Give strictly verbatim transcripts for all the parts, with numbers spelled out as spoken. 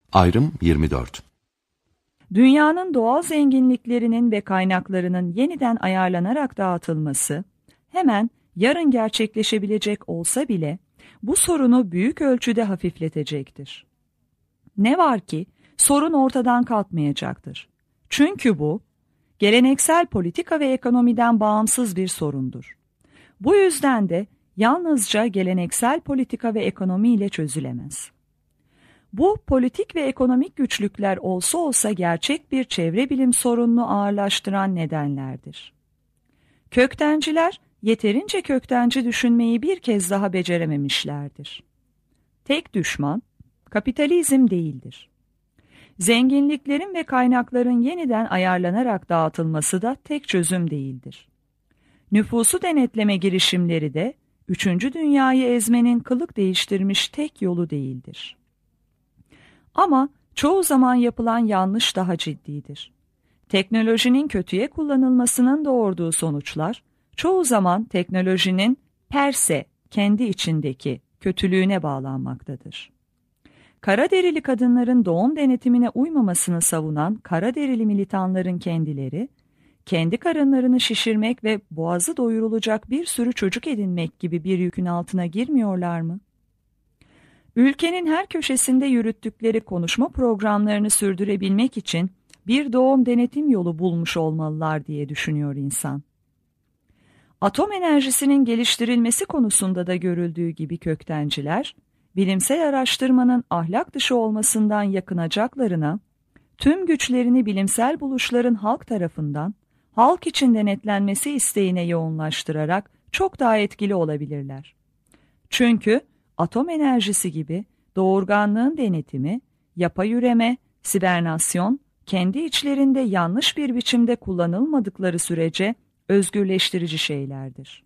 Ayrım yirmi dört. Dünyanın doğal zenginliklerinin ve kaynaklarının yeniden ayarlanarak dağıtılması, hemen yarın gerçekleşebilecek olsa bile bu sorunu büyük ölçüde hafifletecektir. Ne var ki sorun ortadan kalkmayacaktır. Çünkü bu, geleneksel politika ve ekonomiden bağımsız bir sorundur. Bu yüzden de yalnızca geleneksel politika ve ekonomi ile çözülemez. Bu politik ve ekonomik güçlükler olsa olsa gerçek bir çevre bilim sorununu ağırlaştıran nedenlerdir. Köktenciler yeterince köktenci düşünmeyi bir kez daha becerememişlerdir. Tek düşman kapitalizm değildir. Zenginliklerin ve kaynakların yeniden ayarlanarak dağıtılması da tek çözüm değildir. Nüfusu denetleme girişimleri de üçüncü dünyayı ezmenin kılık değiştirmiş tek yolu değildir. Ama çoğu zaman yapılan yanlış daha ciddidir. Teknolojinin kötüye kullanılmasının doğurduğu sonuçlar, çoğu zaman teknolojinin per se kendi içindeki kötülüğüne bağlanmaktadır. Kara derili kadınların doğum denetimine uymamasını savunan kara derili militanların kendileri, kendi karınlarını şişirmek ve boğazı doyurulacak bir sürü çocuk edinmek gibi bir yükün altına girmiyorlar mı? Ülkenin her köşesinde yürüttükleri konuşma programlarını sürdürebilmek için bir doğum denetim yolu bulmuş olmalılar diye düşünüyor insan. Atom enerjisinin geliştirilmesi konusunda da görüldüğü gibi köktenciler, bilimsel araştırmanın ahlak dışı olmasından yakınacaklarına, tüm güçlerini bilimsel buluşların halk tarafından, halk için denetlenmesi isteğine yoğunlaştırarak çok daha etkili olabilirler. Çünkü atom enerjisi gibi doğurganlığın denetimi, yapay üreme, sibernasyon, kendi içlerinde yanlış bir biçimde kullanılmadıkları sürece özgürleştirici şeylerdir.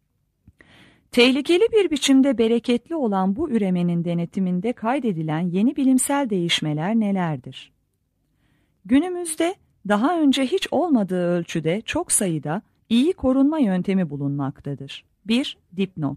Tehlikeli bir biçimde bereketli olan bu üremenin denetiminde kaydedilen yeni bilimsel değişmeler nelerdir? Günümüzde daha önce hiç olmadığı ölçüde çok sayıda iyi korunma yöntemi bulunmaktadır. bir. Dipnot.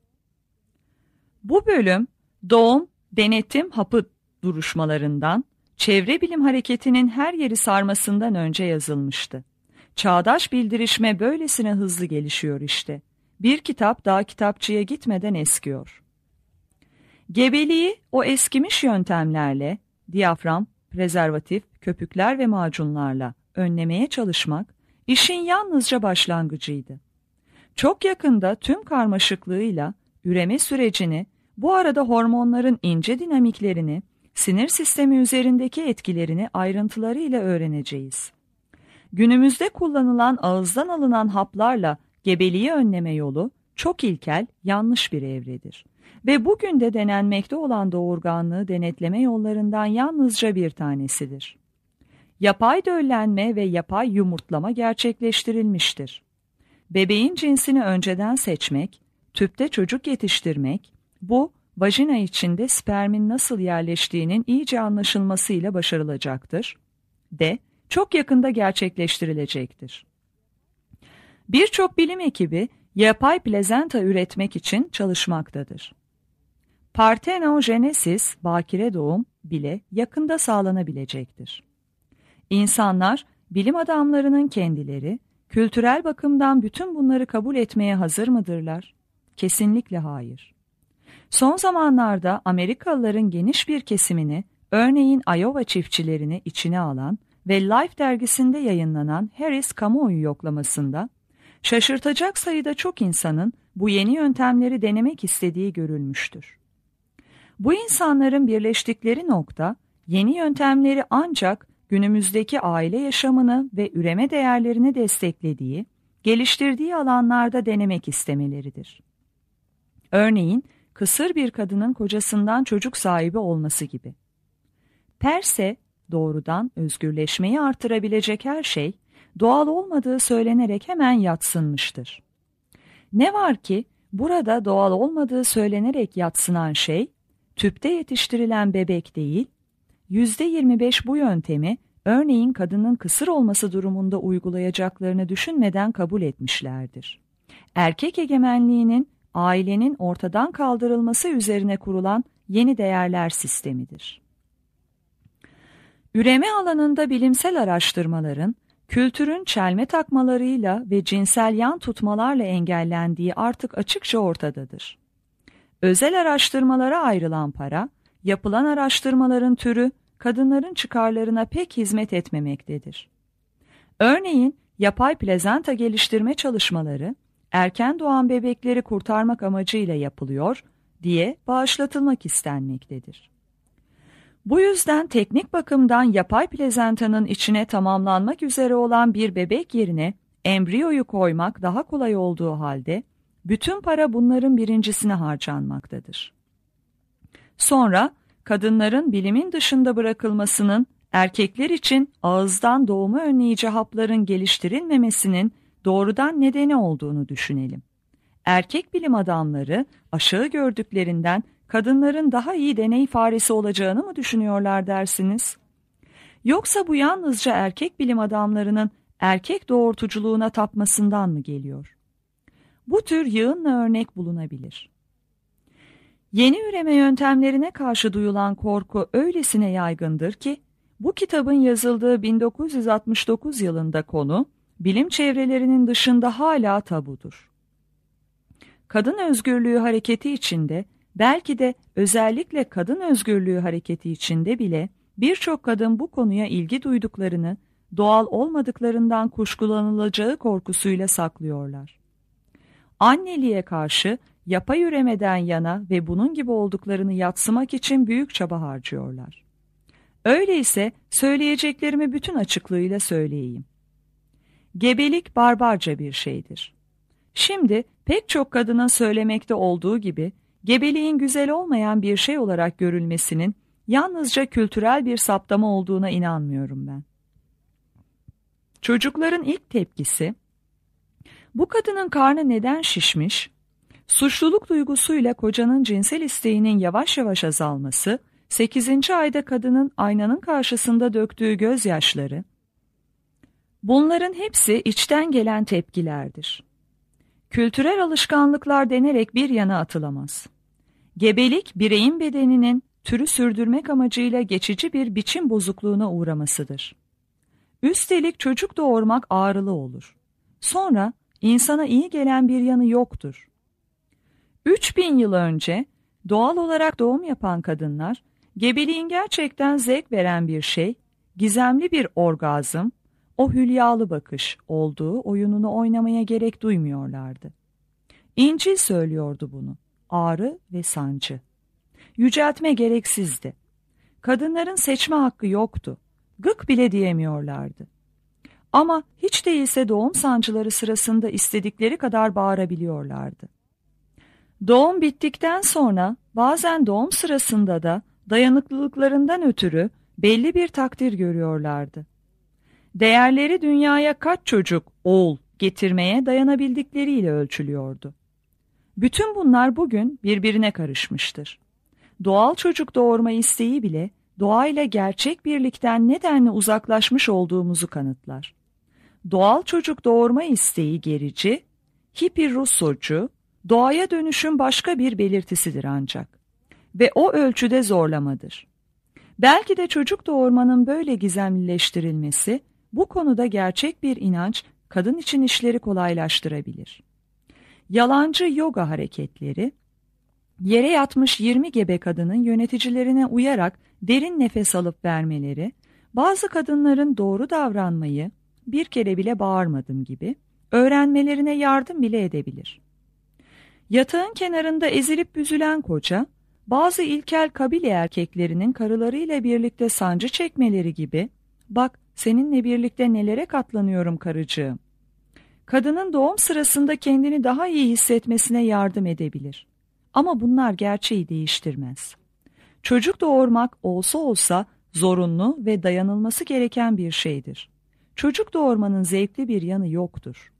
Bu bölüm doğum, denetim hapı duruşmalarından, çevre bilim hareketinin her yeri sarmasından önce yazılmıştı. Çağdaş bildirişme böylesine hızlı gelişiyor işte. Bir kitap daha kitapçıya gitmeden eskiyor. Gebeliği o eskimiş yöntemlerle, diyafram, prezervatif, köpükler ve macunlarla önlemeye çalışmak, işin yalnızca başlangıcıydı. Çok yakında tüm karmaşıklığıyla üreme sürecini, bu arada hormonların ince dinamiklerini, sinir sistemi üzerindeki etkilerini ayrıntılarıyla öğreneceğiz. Günümüzde kullanılan ağızdan alınan haplarla gebeliği önleme yolu çok ilkel, yanlış bir evredir. Ve bugün de denenmekte olan doğurganlığı denetleme yollarından yalnızca bir tanesidir. Yapay döllenme ve yapay yumurtlama gerçekleştirilmiştir. Bebeğin cinsini önceden seçmek, tüpte çocuk yetiştirmek, bu vajina içinde spermin nasıl yerleştiğinin iyice anlaşılmasıyla başarılacaktır. De, çok yakında gerçekleştirilecektir. Birçok bilim ekibi yapay plazenta üretmek için çalışmaktadır. Partenojenesis, bakire doğum bile yakında sağlanabilecektir. İnsanlar, bilim adamlarının kendileri, kültürel bakımdan bütün bunları kabul etmeye hazır mıdırlar? Kesinlikle hayır. Son zamanlarda Amerikalıların geniş bir kesimini, örneğin Iowa çiftçilerini içine alan ve Life dergisinde yayınlanan Harris kamuoyu yoklamasında, şaşırtacak sayıda çok insanın bu yeni yöntemleri denemek istediği görülmüştür. Bu insanların birleştikleri nokta, yeni yöntemleri ancak günümüzdeki aile yaşamını ve üreme değerlerini desteklediği, geliştirdiği alanlarda denemek istemeleridir. Örneğin, kısır bir kadının kocasından çocuk sahibi olması gibi. Per se, doğrudan özgürleşmeyi artırabilecek her şey, doğal olmadığı söylenerek hemen yadsınmıştır. Ne var ki, burada doğal olmadığı söylenerek yadsınan şey, tüpte yetiştirilen bebek değil, yüzde yirmi beş bu yöntemi, örneğin kadının kısır olması durumunda uygulayacaklarını düşünmeden kabul etmişlerdir. Erkek egemenliğinin, ailenin ortadan kaldırılması üzerine kurulan yeni değerler sistemidir. Üreme alanında bilimsel araştırmaların, kültürün çelme takmalarıyla ve cinsel yan tutmalarla engellendiği artık açıkça ortadadır. Özel araştırmalara ayrılan para, yapılan araştırmaların türü, kadınların çıkarlarına pek hizmet etmemektedir. Örneğin, yapay plazenta geliştirme çalışmaları, erken doğan bebekleri kurtarmak amacıyla yapılıyor diye bağışlatılmak istenmektedir. Bu yüzden teknik bakımdan yapay plazantanın içine tamamlanmak üzere olan bir bebek yerine embriyoyu koymak daha kolay olduğu halde, bütün para bunların birincisine harcanmaktadır. Sonra, kadınların bilimin dışında bırakılmasının, erkekler için ağızdan doğumu önleyici hapların geliştirilmemesinin doğrudan nedeni olduğunu düşünelim. Erkek bilim adamları aşağı gördüklerinden kadınların daha iyi deney faresi olacağını mı düşünüyorlar dersiniz? Yoksa bu yalnızca erkek bilim adamlarının erkek doğurtuculuğuna tapmasından mı geliyor? Bu tür yığınla örnek bulunabilir. Yeni üreme yöntemlerine karşı duyulan korku öylesine yaygındır ki, bu kitabın yazıldığı bin dokuz yüz altmış dokuz yılında konu, bilim çevrelerinin dışında hala tabudur. Kadın özgürlüğü hareketi içinde, belki de özellikle kadın özgürlüğü hareketi içinde bile birçok kadın bu konuya ilgi duyduklarını, doğal olmadıklarından kuşkulanılacağı korkusuyla saklıyorlar. Anneliğe karşı yapay üremeden yana ve bunun gibi olduklarını yadsımak için büyük çaba harcıyorlar. Öyleyse söyleyeceklerimi bütün açıklığıyla söyleyeyim. Gebelik barbarca bir şeydir. Şimdi pek çok kadının söylemekte olduğu gibi, gebeliğin güzel olmayan bir şey olarak görülmesinin yalnızca kültürel bir saptama olduğuna inanmıyorum ben. Çocukların ilk tepkisi, bu kadının karnı neden şişmiş, suçluluk duygusuyla kocanın cinsel isteğinin yavaş yavaş azalması, sekizinci ayda kadının aynanın karşısında döktüğü gözyaşları, bunların hepsi içten gelen tepkilerdir. Kültürel alışkanlıklar denerek bir yana atılamaz. Gebelik, bireyin bedeninin türü sürdürmek amacıyla geçici bir biçim bozukluğuna uğramasıdır. Üstelik çocuk doğurmak ağrılı olur. Sonra insana iyi gelen bir yanı yoktur. Üç bin yıl önce doğal olarak doğum yapan kadınlar, gebeliğin gerçekten zevk veren bir şey, gizemli bir orgazm, o hülyalı bakış olduğu oyununu oynamaya gerek duymuyorlardı. İncil söylüyordu bunu, ağrı ve sancı. Yüceltme gereksizdi. Kadınların seçme hakkı yoktu, gık bile diyemiyorlardı. Ama hiç değilse doğum sancıları sırasında istedikleri kadar bağırabiliyorlardı. Doğum bittikten sonra bazen doğum sırasında da dayanıklılıklarından ötürü belli bir takdir görüyorlardı. Değerleri dünyaya kaç çocuk, oğul getirmeye dayanabildikleriyle ölçülüyordu. Bütün bunlar bugün birbirine karışmıştır. Doğal çocuk doğurma isteği bile doğayla gerçek birlikten nedenle uzaklaşmış olduğumuzu kanıtlar. Doğal çocuk doğurma isteği gerici, hippi Russocu, doğaya dönüşün başka bir belirtisidir ancak. Ve o ölçüde zorlamadır. Belki de çocuk doğurmanın böyle gizemlileştirilmesi, bu konuda gerçek bir inanç kadın için işleri kolaylaştırabilir. Yalancı yoga hareketleri, yere yatmış yirmi gebe kadının yöneticilerine uyarak derin nefes alıp vermeleri, bazı kadınların doğru davranmayı, bir kere bile bağırmadım gibi, öğrenmelerine yardım bile edebilir. Yatağın kenarında ezilip büzülen koca, bazı ilkel kabile erkeklerinin karılarıyla birlikte sancı çekmeleri gibi, bak seninle birlikte nelere katlanıyorum karıcığım, kadının doğum sırasında kendini daha iyi hissetmesine yardım edebilir. Ama bunlar gerçeği değiştirmez. Çocuk doğurmak olsa olsa zorunlu ve dayanılması gereken bir şeydir. Çocuk doğurmanın zevkli bir yanı yoktur.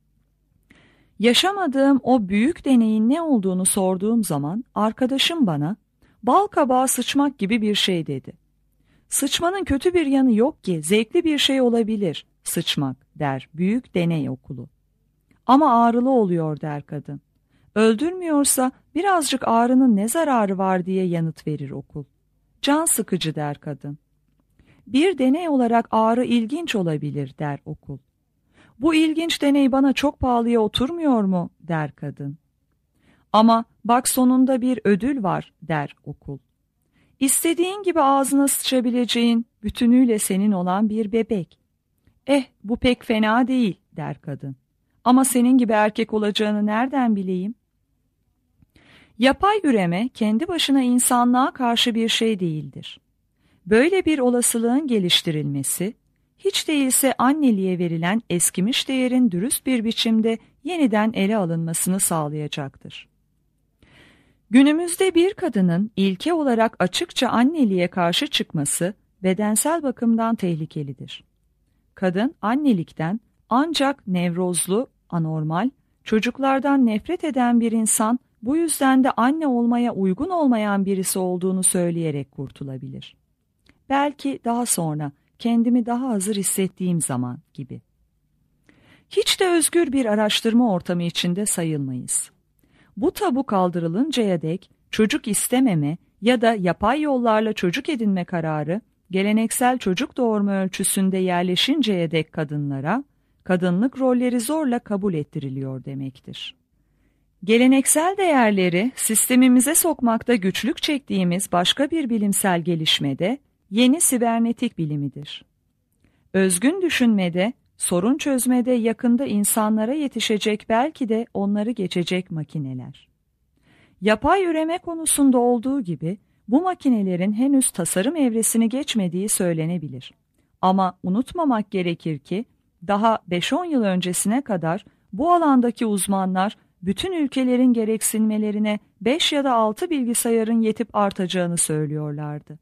Yaşamadığım o büyük deneyin ne olduğunu sorduğum zaman arkadaşım bana bal kabağı sıçmak gibi bir şey dedi. Sıçmanın kötü bir yanı yok ki, zevkli bir şey olabilir sıçmak der büyük deney okulu. Ama ağrılı oluyor der kadın. Öldürmüyorsa birazcık ağrının ne zararı var diye yanıt verir okul. Can sıkıcı der kadın. Bir deney olarak ağrı ilginç olabilir der okul. Bu ilginç deney bana çok pahalıya oturmuyor mu der kadın. Ama bak sonunda bir ödül var der okul. İstediğin gibi ağzına sıçabileceğin, bütünüyle senin olan bir bebek. Eh bu pek fena değil der kadın. Ama senin gibi erkek olacağını nereden bileyim? Yapay üreme kendi başına insanlığa karşı bir şey değildir. Böyle bir olasılığın geliştirilmesi, hiç değilse anneliğe verilen eskimiş değerin dürüst bir biçimde yeniden ele alınmasını sağlayacaktır. Günümüzde bir kadının ilke olarak açıkça anneliğe karşı çıkması bedensel bakımdan tehlikelidir. Kadın annelikten ancak nevrozlu, anormal, çocuklardan nefret eden bir insan bu yüzden de anne olmaya uygun olmayan birisi olduğunu söyleyerek kurtulabilir. Belki daha sonra kendimi daha hazır hissettiğim zaman gibi. Hiç de özgür bir araştırma ortamı içinde sayılmayız. Bu tabu kaldırılıncaya dek çocuk istememe ya da yapay yollarla çocuk edinme kararı geleneksel çocuk doğurma ölçüsünde yerleşinceye dek kadınlara, kadınlık rolleri zorla kabul ettiriliyor demektir. Geleneksel değerleri sistemimize sokmakta güçlük çektiğimiz başka bir bilimsel gelişmede yeni sibernetik bilimidir. Özgün düşünmede, sorun çözmede yakında insanlara yetişecek belki de onları geçecek makineler. Yapay üreme konusunda olduğu gibi bu makinelerin henüz tasarım evresini geçmediği söylenebilir. Ama unutmamak gerekir ki daha beş on yıl öncesine kadar bu alandaki uzmanlar bütün ülkelerin gereksinmelerine beş ya da altı bilgisayarın yetip artacağını söylüyorlardı.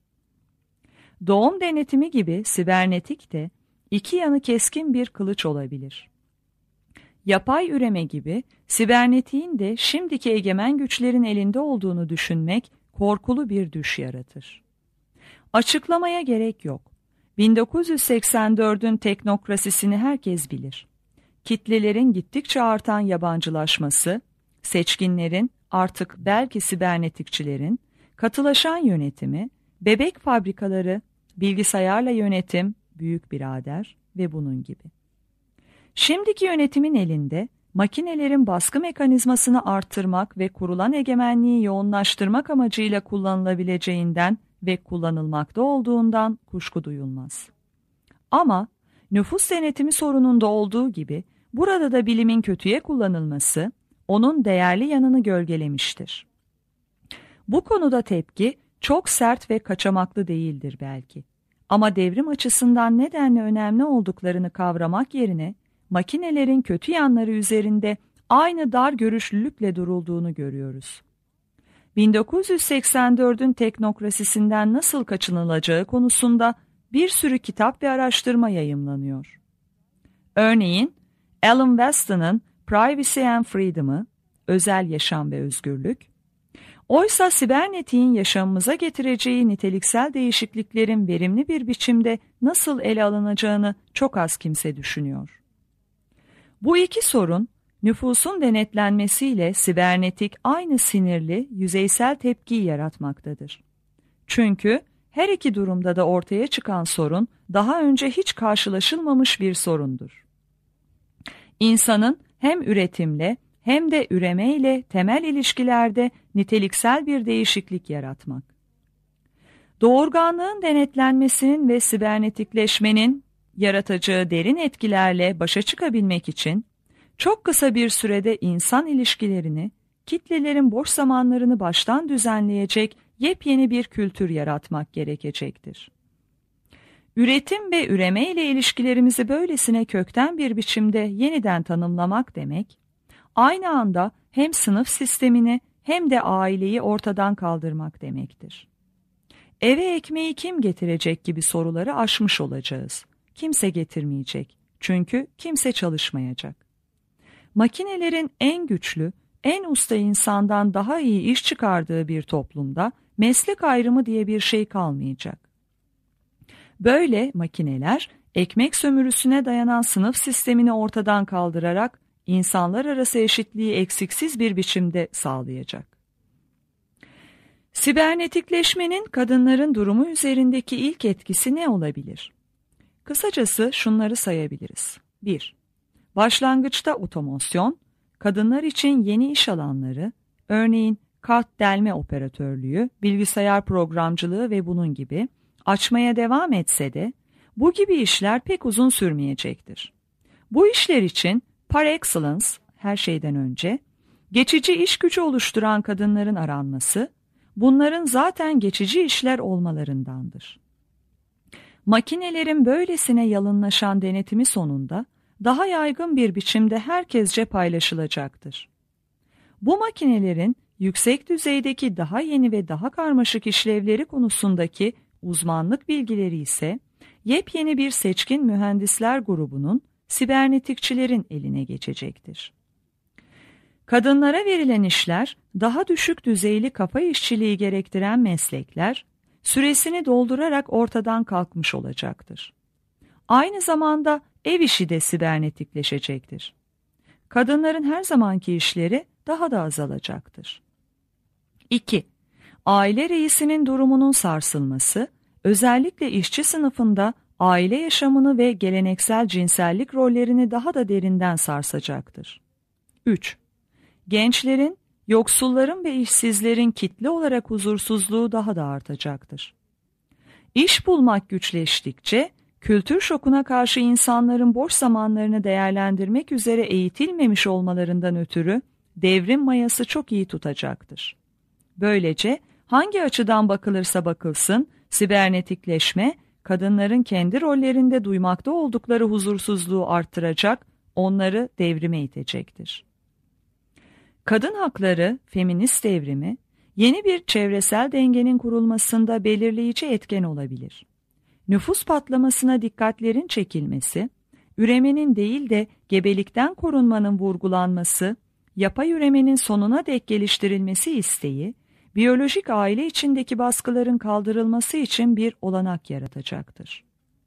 Doğum denetimi gibi sibernetik de iki yanı keskin bir kılıç olabilir. Yapay üreme gibi sibernetiğin de şimdiki egemen güçlerin elinde olduğunu düşünmek korkulu bir düş yaratır. Açıklamaya gerek yok. bin dokuz yüz seksen dördün teknokrasisini herkes bilir. Kitlelerin gittikçe artan yabancılaşması, seçkinlerin, artık belki sibernetikçilerin, katılaşan yönetimi, bebek fabrikaları, bilgisayarla yönetim, büyük birader ve bunun gibi. Şimdiki yönetimin elinde makinelerin baskı mekanizmasını arttırmak ve kurulan egemenliği yoğunlaştırmak amacıyla kullanılabileceğinden ve kullanılmakta olduğundan kuşku duyulmaz. Ama nüfus denetimi sorununda olduğu gibi burada da bilimin kötüye kullanılması onun değerli yanını gölgelemiştir. Bu konuda tepki çok sert ve kaçamaklı değildir belki. Ama devrim açısından nedenle önemli olduklarını kavramak yerine makinelerin kötü yanları üzerinde aynı dar görüşlülükle durulduğunu görüyoruz. bin dokuz yüz seksen dördün teknokrasisinden nasıl kaçınılacağı konusunda bir sürü kitap ve araştırma yayımlanıyor. Örneğin Alan Weston'ın Privacy and Freedom'ı, Özel Yaşam ve Özgürlük, oysa sibernetiğin yaşamımıza getireceği niteliksel değişikliklerin verimli bir biçimde nasıl ele alınacağını çok az kimse düşünüyor. Bu iki sorun, nüfusun denetlenmesiyle sibernetik aynı sinirli, yüzeysel tepkiyi yaratmaktadır. Çünkü her iki durumda da ortaya çıkan sorun daha önce hiç karşılaşılmamış bir sorundur. İnsanın hem üretimle hem de üremeyle temel ilişkilerde niteliksel bir değişiklik yaratmak. Doğurganlığın denetlenmesinin ve sibernetikleşmenin yaratacağı derin etkilerle başa çıkabilmek için çok kısa bir sürede insan ilişkilerini, kitlelerin boş zamanlarını baştan düzenleyecek yepyeni bir kültür yaratmak gerekecektir. Üretim ve üreme ile ilişkilerimizi böylesine kökten bir biçimde yeniden tanımlamak demek, aynı anda hem sınıf sistemini hem de aileyi ortadan kaldırmak demektir. Eve ekmeği kim getirecek gibi soruları aşmış olacağız. Kimse getirmeyecek. Çünkü kimse çalışmayacak. Makinelerin en güçlü, en usta insandan daha iyi iş çıkardığı bir toplumda meslek ayrımı diye bir şey kalmayacak. Böyle makineler ekmek sömürüsüne dayanan sınıf sistemini ortadan kaldırarak insanlar arası eşitliği eksiksiz bir biçimde sağlayacak. Sibernetikleşmenin kadınların durumu üzerindeki ilk etkisi ne olabilir? Kısacası şunları sayabiliriz. bir. Başlangıçta otomasyon, kadınlar için yeni iş alanları, örneğin kart delme operatörlüğü, bilgisayar programcılığı ve bunun gibi açmaya devam etse de bu gibi işler pek uzun sürmeyecektir. Bu işler için par excellence, her şeyden önce, geçici iş gücü oluşturan kadınların aranması, bunların zaten geçici işler olmalarındandır. Makinelerin böylesine yalınlaşan denetimi sonunda daha yaygın bir biçimde herkesce paylaşılacaktır. Bu makinelerin yüksek düzeydeki daha yeni ve daha karmaşık işlevleri konusundaki uzmanlık bilgileri ise yepyeni bir seçkin mühendisler grubunun, sibernetikçilerin eline geçecektir. Kadınlara verilen işler, daha düşük düzeyli kafa işçiliği gerektiren meslekler, süresini doldurarak ortadan kalkmış olacaktır. Aynı zamanda ev işi de sibernetikleşecektir. Kadınların her zamanki işleri daha da azalacaktır. iki. Aile reisinin durumunun sarsılması, özellikle işçi sınıfında aile yaşamını ve geleneksel cinsellik rollerini daha da derinden sarsacaktır. üç. Gençlerin, yoksulların ve işsizlerin kitle olarak huzursuzluğu daha da artacaktır. İş bulmak güçleştikçe, kültür şokuna karşı insanların boş zamanlarını değerlendirmek üzere eğitilmemiş olmalarından ötürü devrim mayası çok iyi tutacaktır. Böylece hangi açıdan bakılırsa bakılsın, sibernetikleşme, kadınların kendi rollerinde duymakta oldukları huzursuzluğu arttıracak, onları devrime itecektir. Kadın hakları, feminist devrimi, yeni bir çevresel dengenin kurulmasında belirleyici etken olabilir. Nüfus patlamasına dikkatlerin çekilmesi, üremenin değil de gebelikten korunmanın vurgulanması, yapay üremenin sonuna dek geliştirilmesi isteği, biyolojik aile içindeki baskıların kaldırılması için bir olanak yaratacaktır.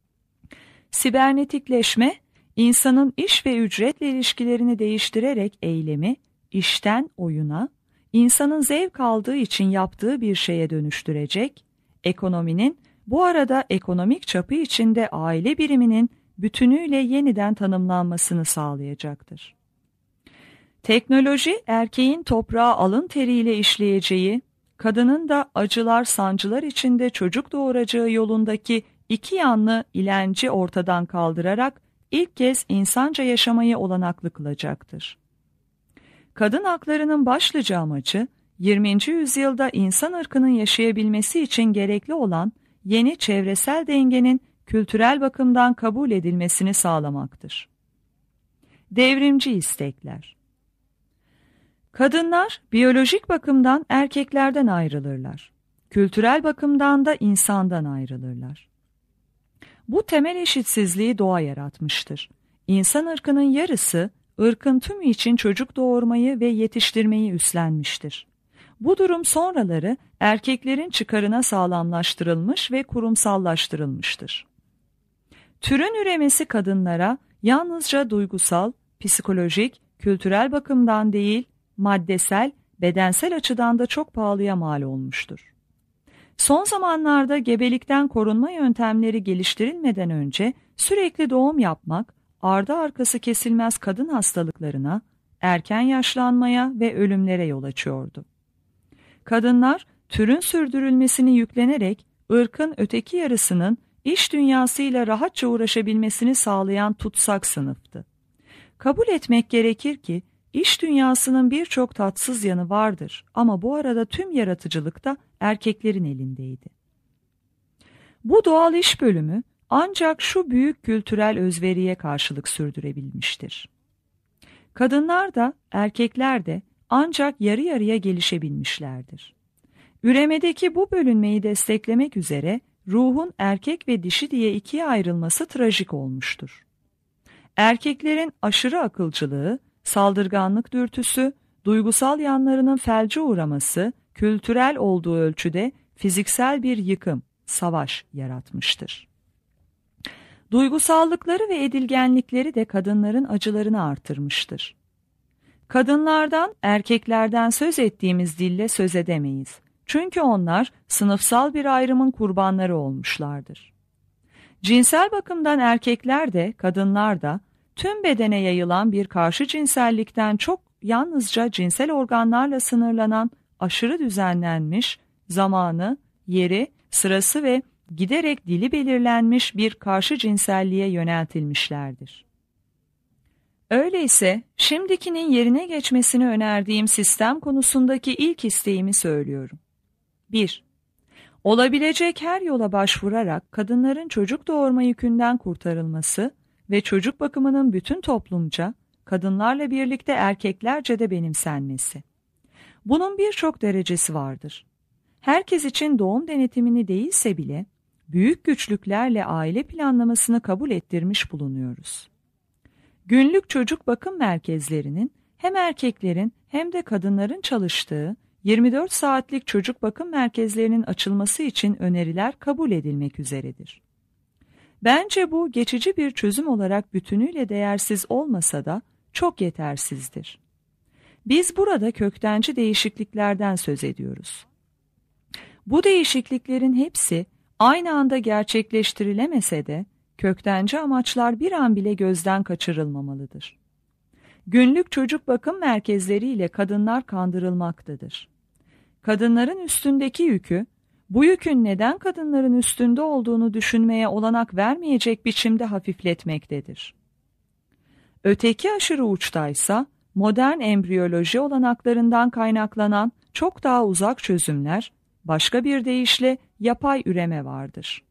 Sibernetikleşme, insanın iş ve ücretle ilişkilerini değiştirerek eylemi, işten oyuna, insanın zevk aldığı için yaptığı bir şeye dönüştürecek, ekonominin, bu arada ekonomik çapı içinde aile biriminin bütünüyle yeniden tanımlanmasını sağlayacaktır. Teknoloji, erkeğin toprağı alın teriyle işleyeceği, kadının da acılar sancılar içinde çocuk doğuracağı yolundaki iki yanlı ilenci ortadan kaldırarak ilk kez insanca yaşamayı olanaklı kılacaktır. Kadın haklarının başlıca amacı, yirminci yüzyılda insan ırkının yaşayabilmesi için gerekli olan yeni çevresel dengenin kültürel bakımdan kabul edilmesini sağlamaktır. Devrimci istekler. Kadınlar biyolojik bakımdan erkeklerden ayrılırlar. Kültürel bakımdan da insandan ayrılırlar. Bu temel eşitsizliği doğa yaratmıştır. İnsan ırkının yarısı, ırkın tümü için çocuk doğurmayı ve yetiştirmeyi üstlenmiştir. Bu durum sonraları erkeklerin çıkarına sağlamlaştırılmış ve kurumsallaştırılmıştır. Türün üremesi kadınlara yalnızca duygusal, psikolojik, kültürel bakımdan değil, maddesel, bedensel açıdan da çok pahalıya mal olmuştur. Son zamanlarda gebelikten korunma yöntemleri geliştirilmeden önce sürekli doğum yapmak, ardı arkası kesilmez kadın hastalıklarına, erken yaşlanmaya ve ölümlere yol açıyordu. Kadınlar, türün sürdürülmesini yüklenerek ırkın öteki yarısının iş dünyasıyla rahatça uğraşabilmesini sağlayan tutsak sınıftı. Kabul etmek gerekir ki, İş dünyasının birçok tatsız yanı vardır ama bu arada tüm yaratıcılık da erkeklerin elindeydi. Bu doğal iş bölümü ancak şu büyük kültürel özveriye karşılık sürdürebilmiştir. Kadınlar da erkekler de ancak yarı yarıya gelişebilmişlerdir. Üremedeki bu bölünmeyi desteklemek üzere ruhun erkek ve dişi diye ikiye ayrılması trajik olmuştur. Erkeklerin aşırı akılcılığı, saldırganlık dürtüsü, duygusal yanlarının felce uğraması, kültürel olduğu ölçüde fiziksel bir yıkım, savaş yaratmıştır. Duygusallıkları ve edilgenlikleri de kadınların acılarını artırmıştır. Kadınlardan, erkeklerden söz ettiğimiz dille söz edemeyiz. Çünkü onlar sınıfsal bir ayrımın kurbanları olmuşlardır. Cinsel bakımdan erkekler de kadınlar da tüm bedene yayılan bir karşı cinsellikten çok yalnızca cinsel organlarla sınırlanan aşırı düzenlenmiş, zamanı, yeri, sırası ve giderek dili belirlenmiş bir karşı cinselliğe yöneltilmişlerdir. Öyleyse şimdikinin yerine geçmesini önerdiğim sistem konusundaki ilk isteğimi söylüyorum. bir. Olabilecek her yola başvurarak kadınların çocuk doğurma yükünden kurtarılması ve çocuk bakımının bütün toplumca, kadınlarla birlikte erkeklerce de benimsenmesi. Bunun birçok derecesi vardır. Herkes için doğum denetimini değilse bile, büyük güçlüklerle aile planlamasını kabul ettirmiş bulunuyoruz. Günlük çocuk bakım merkezlerinin hem erkeklerin hem de kadınların çalıştığı yirmi dört saatlik çocuk bakım merkezlerinin açılması için öneriler kabul edilmek üzeredir. Bence bu geçici bir çözüm olarak bütünüyle değersiz olmasa da çok yetersizdir. Biz burada köktenci değişikliklerden söz ediyoruz. Bu değişikliklerin hepsi aynı anda gerçekleştirilemese de köktenci amaçlar bir an bile gözden kaçırılmamalıdır. Günlük çocuk bakım merkezleriyle kadınlar kandırılmaktadır. Kadınların üstündeki yükü, bu yükün neden kadınların üstünde olduğunu düşünmeye olanak vermeyecek biçimde hafifletmektedir. Öteki aşırı uçtaysa, modern embriyoloji olanaklarından kaynaklanan çok daha uzak çözümler, başka bir deyişle yapay üreme vardır.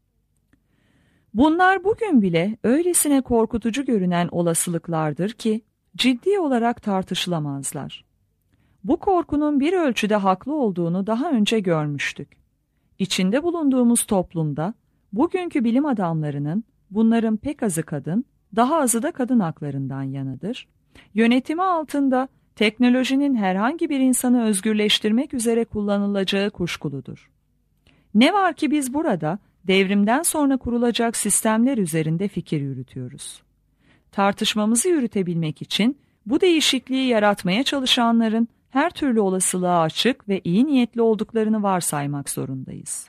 Bunlar bugün bile öylesine korkutucu görünen olasılıklardır ki, ciddi olarak tartışılamazlar. Bu korkunun bir ölçüde haklı olduğunu daha önce görmüştük. İçinde bulunduğumuz toplumda, bugünkü bilim adamlarının, bunların pek azı kadın, daha azı da kadın haklarından yanıdır. Yönetimi altında teknolojinin herhangi bir insanı özgürleştirmek üzere kullanılacağı kuşkuludur. Ne var ki biz burada devrimden sonra kurulacak sistemler üzerinde fikir yürütüyoruz. Tartışmamızı yürütebilmek için bu değişikliği yaratmaya çalışanların her türlü olasılığa açık ve iyi niyetli olduklarını varsaymak zorundayız.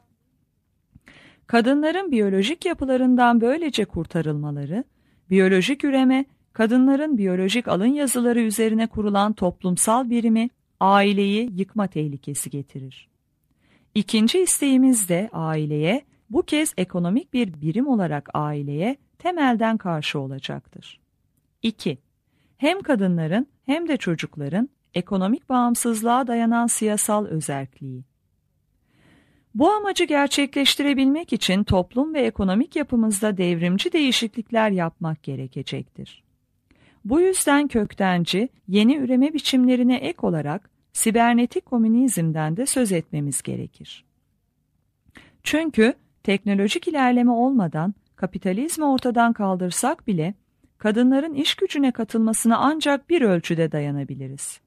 Kadınların biyolojik yapılarından böylece kurtarılmaları, biyolojik üreme, kadınların biyolojik alın yazıları üzerine kurulan toplumsal birimi, aileyi yıkma tehlikesi getirir. İkinci isteğimiz de aileye, bu kez ekonomik bir birim olarak aileye temelden karşı olacaktır. İki. Hem kadınların hem de çocukların ekonomik bağımsızlığa dayanan siyasal özerkliği. Bu amacı gerçekleştirebilmek için toplum ve ekonomik yapımızda devrimci değişiklikler yapmak gerekecektir. Bu yüzden köktenci, yeni üreme biçimlerine ek olarak sibernetik komünizmden de söz etmemiz gerekir. Çünkü teknolojik ilerleme olmadan kapitalizmi ortadan kaldırsak bile kadınların iş gücüne katılmasına ancak bir ölçüde dayanabiliriz.